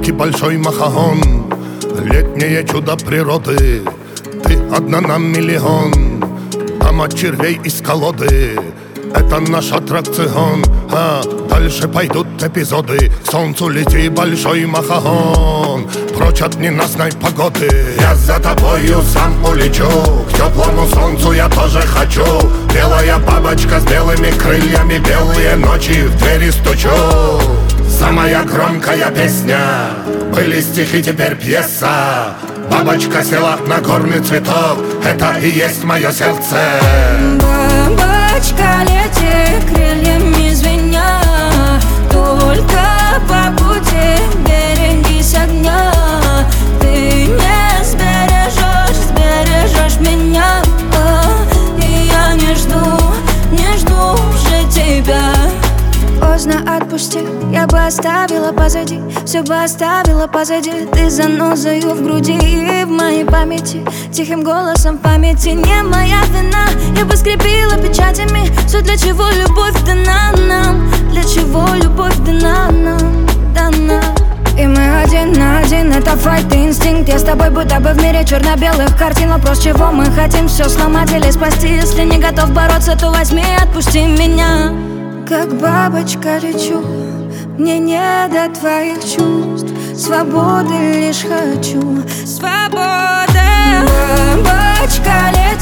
маленький большой махаон, летнее чудо природы, ты одна на миллион. Дама червей из колоды, это наш аттракцион. А дальше пойдут эпизоды. К солнцу лети, большой махаон, прочь от ненастной погоды. Я за тобою сам улечу, к теплому солнцу я тоже хочу. Белая бабочка с белыми крыльями, белые ночи в двери стучу. Самая громкая песня, были стихи, теперь пьеса. Бабочка села на горный цветок, это и есть мое сердце. Бабочка, лети крыльями звеня, только по пути берегись огня. Ты не сбережешь меня, и я не жду уже тебя. Поздно отпусти, я бы оставила позади, все бы оставила позади. Ты занозою в груди и в моей памяти, тихим голосом в памяти. Не моя вина, я бы скрепила печатями все, для чего любовь дана нам, для чего любовь дана нам, дана. И мы один на один, это файт и инстинкт. Я с тобой будто бы в мире черно-белых картин. Вопрос, чего мы хотим, все сломать или спасти. Если не готов бороться, то возьми и отпусти меня. Как бабочка лечу, мне не до твоих чувств. Свободы лишь хочу, свободы. Бабочка лечу.